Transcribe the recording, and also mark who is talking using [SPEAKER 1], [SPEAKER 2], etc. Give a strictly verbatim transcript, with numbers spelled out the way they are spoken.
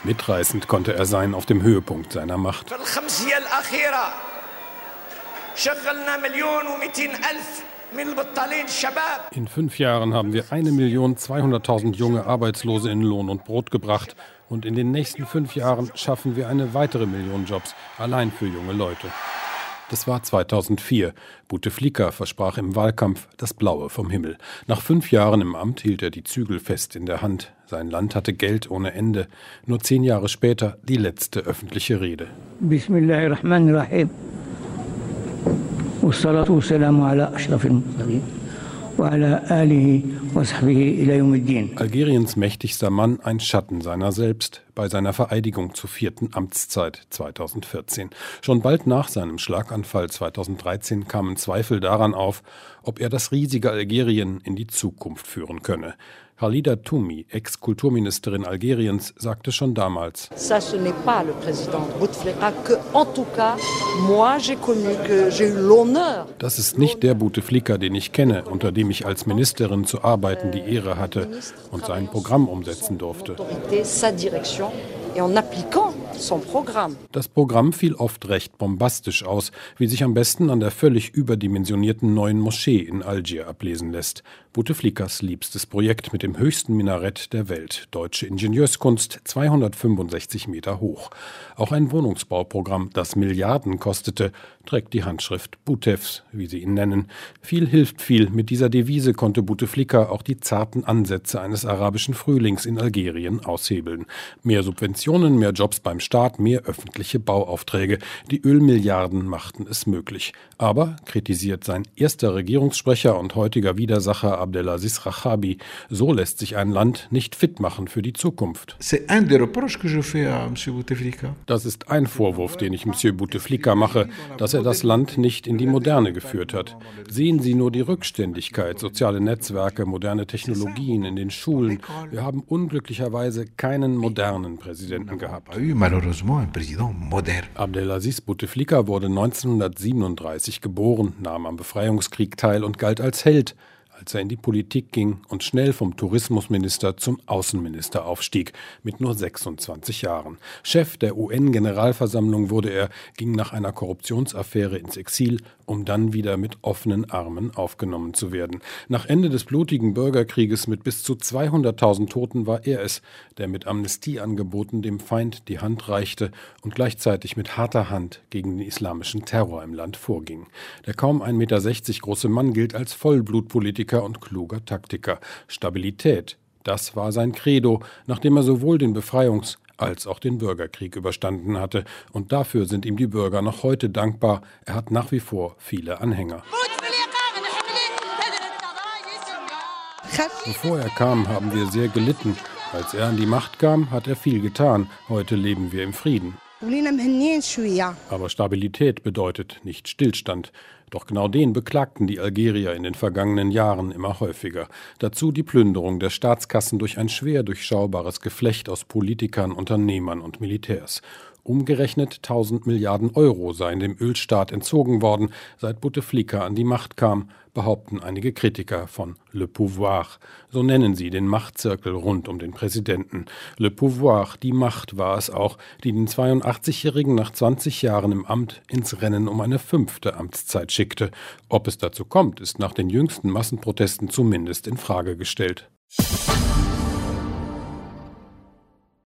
[SPEAKER 1] Mitreißend konnte er sein auf dem Höhepunkt seiner Macht. In fünf Jahren haben wir eine Million zweihunderttausend junge Arbeitslose in Lohn und Brot gebracht. Und in den nächsten fünf Jahren schaffen wir eine weitere Million Jobs, allein für junge Leute. Das war zweitausendvier. Bouteflika versprach im Wahlkampf das Blaue vom Himmel. Nach fünf Jahren im Amt hielt er die Zügel fest in der Hand. Sein Land hatte Geld ohne Ende. Nur zehn Jahre später die letzte öffentliche Rede. Bismillahirrahmanirrahim. Wassalatu wassalamu ala ashrafil mursalin. Algeriens mächtigster Mann, ein Schatten seiner selbst, bei seiner Vereidigung zur vierten Amtszeit zweitausendvierzehn. Schon bald nach seinem Schlaganfall zweitausenddreizehn kamen Zweifel daran auf, ob er das riesige Algerien in die Zukunft führen könne. Khalida Toumi, Ex-Kulturministerin Algeriens, sagte schon damals:
[SPEAKER 2] Ça, ce n'est pas le président Bouteflika que, en tout cas, moi j'ai connu, que j'ai eu l'honneur.
[SPEAKER 1] Das ist nicht der Bouteflika, den ich kenne, unter dem ich als Ministerin zu arbeiten die Ehre hatte und sein Programm umsetzen durfte. Das Programm fiel oft recht bombastisch aus, wie sich am besten an der völlig überdimensionierten neuen Moschee in Algier ablesen lässt. Bouteflikas liebstes Projekt mit dem höchsten Minarett der Welt. Deutsche Ingenieurskunst, zweihundertfünfundsechzig Meter hoch. Auch ein Wohnungsbauprogramm, das Milliarden kostete, trägt die Handschrift Boutefs, wie sie ihn nennen. Viel hilft viel. Mit dieser Devise konnte Bouteflika auch die zarten Ansätze eines arabischen Frühlings in Algerien aushebeln. Mehr Subventionen, mehr Jobs beim Staat, mehr öffentliche Bauaufträge. Die Ölmilliarden machten es möglich. Aber, kritisiert sein erster Regierungssprecher und heutiger Widersacher Abdelaziz Rachabi, so lässt sich ein Land nicht fit machen für die Zukunft. Das ist ein Vorwurf, den ich Monsieur Bouteflika mache, dass er das Land nicht in die Moderne geführt hat. Sehen Sie nur die Rückständigkeit, soziale Netzwerke, moderne Technologien in den Schulen. Wir haben unglücklicherweise keinen modernen Präsidenten gehabt. Abdelaziz Bouteflika wurde neunzehnhundertsiebenunddreißig geboren, nahm am Befreiungskrieg teil und galt als Held, als er in die Politik ging und schnell vom Tourismusminister zum Außenminister aufstieg, mit nur sechsundzwanzig Jahren. Chef der U N-Generalversammlung wurde er, ging nach einer Korruptionsaffäre ins Exil, um dann wieder mit offenen Armen aufgenommen zu werden. Nach Ende des blutigen Bürgerkrieges mit bis zu zweihunderttausend Toten war er es, der mit Amnestieangeboten dem Feind die Hand reichte und gleichzeitig mit harter Hand gegen den islamischen Terror im Land vorging. Der kaum ein Meter sechzig große Mann gilt als Vollblutpolitiker und kluger Taktiker. Stabilität, das war sein Credo, nachdem er sowohl den Befreiungs- als auch den Bürgerkrieg überstanden hatte. Und dafür sind ihm die Bürger noch heute dankbar. Er hat nach wie vor viele Anhänger. Bevor er kam, haben wir sehr gelitten. Als er an die Macht kam, hat er viel getan. Heute leben wir im Frieden. Aber Stabilität bedeutet nicht Stillstand. Doch genau den beklagten die Algerier in den vergangenen Jahren immer häufiger. Dazu die Plünderung der Staatskassen durch ein schwer durchschaubares Geflecht aus Politikern, Unternehmern und Militärs. Umgerechnet tausend Milliarden Euro seien dem Ölstaat entzogen worden, seit Bouteflika an die Macht kam, behaupten einige Kritiker von Le Pouvoir. So nennen sie den Machtzirkel rund um den Präsidenten. Le Pouvoir, die Macht war es auch, die den zweiundachtzigjährigen nach zwanzig Jahren im Amt ins Rennen um eine fünfte Amtszeit schickte. Ob es dazu kommt, ist nach den jüngsten Massenprotesten zumindest in Frage gestellt.